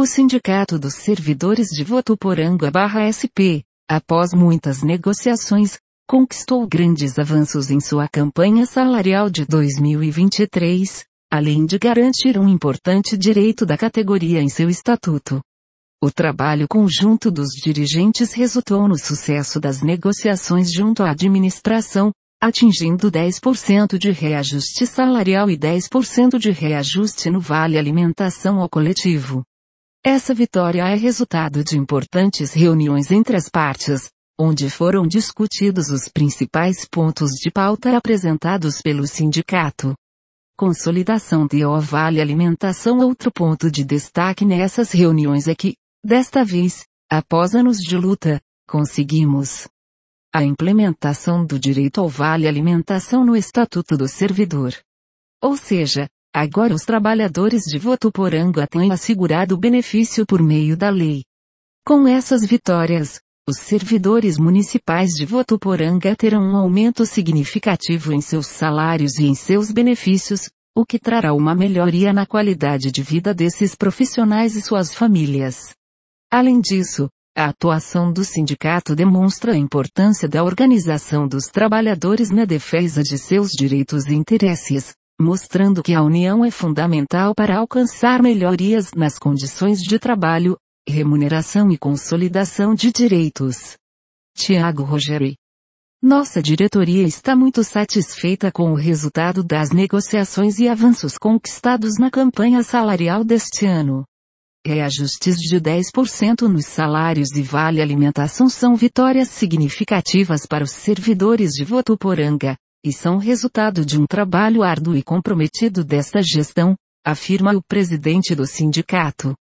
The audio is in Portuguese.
O Sindicato dos Servidores de Votuporanga/SP, após muitas negociações, conquistou grandes avanços em sua campanha salarial de 2023, além de garantir um importante direito da categoria em seu estatuto. O trabalho conjunto dos dirigentes resultou no sucesso das negociações junto à administração, atingindo 10% de reajuste salarial e 10% de reajuste no Vale Alimentação ao coletivo. Essa vitória é resultado de importantes reuniões entre as partes, onde foram discutidos os principais pontos de pauta apresentados pelo sindicato. Consolidação do Vale Alimentação. Outro ponto de destaque nessas reuniões é que, desta vez, após anos de luta, conseguimos a implementação do direito ao Vale Alimentação no Estatuto do Servidor. Ou seja, agora os trabalhadores de Votuporanga têm assegurado o benefício por meio da lei. Com essas vitórias, os servidores municipais de Votuporanga terão um aumento significativo em seus salários e em seus benefícios, o que trará uma melhoria na qualidade de vida desses profissionais e suas famílias. Além disso, a atuação do sindicato demonstra a importância da organização dos trabalhadores na defesa de seus direitos e interesses, mostrando que a união é fundamental para alcançar melhorias nas condições de trabalho, remuneração e consolidação de direitos. Tiago Rogeri. Nossa diretoria está muito satisfeita com o resultado das negociações e avanços conquistados na campanha salarial deste ano. Reajustes de 10% nos salários e Vale Alimentação são vitórias significativas para os servidores de Votuporanga, e são resultado de um trabalho árduo e comprometido desta gestão, afirma o presidente do sindicato.